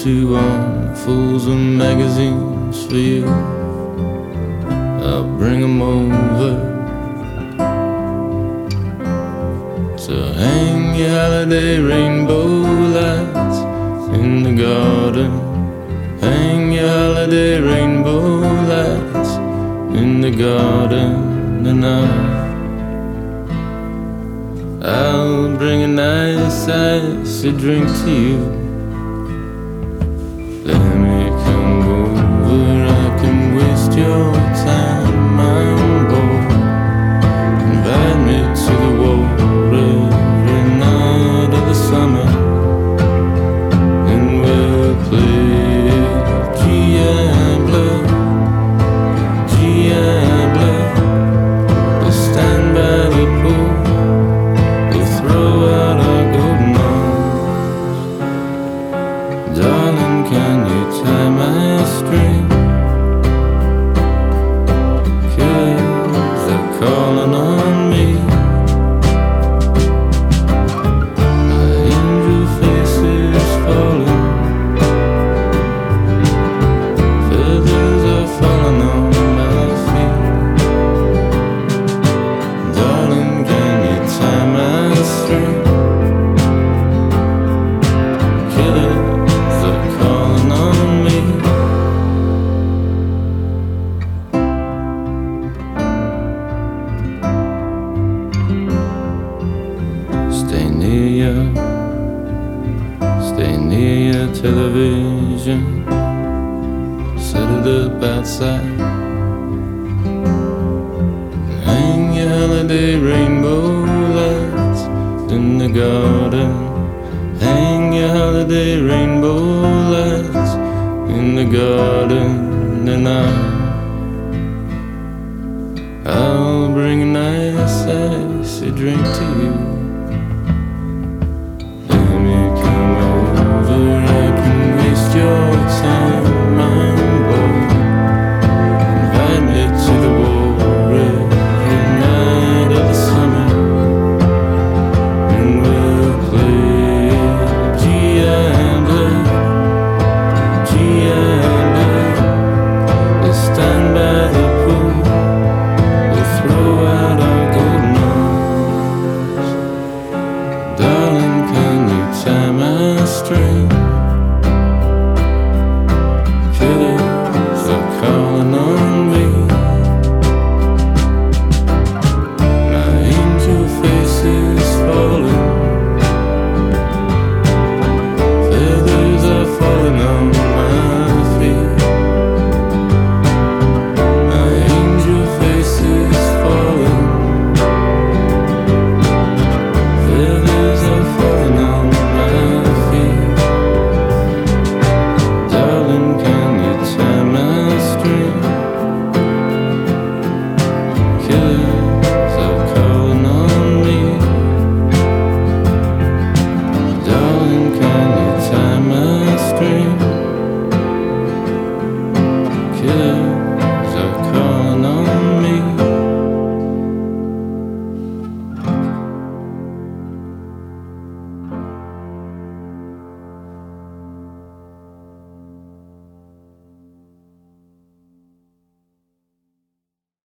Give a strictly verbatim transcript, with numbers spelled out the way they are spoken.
two armfuls of magazines for you. I'll bring them over to hang your holiday rainbow lights in the garden. Hang your holiday rainbow lights in the garden tonight. I'll bring a nice icy drink to you. Let me come over, I can waste your time, I'm bored. Invite me to the water every night of the summer, and we'll play Diable, Diable. We'll stand by the pool, darling, can you tie my string? Kids are calling on me. My angel face is falling. Feathers are falling on my feet. Darling, can you tie my string? Stay near your, stay near your television. Set it up outside. Hang your holiday rainbow lights in the garden. Hang your holiday rainbow lights in the garden tonight. I'll bring a nice icy drink to you.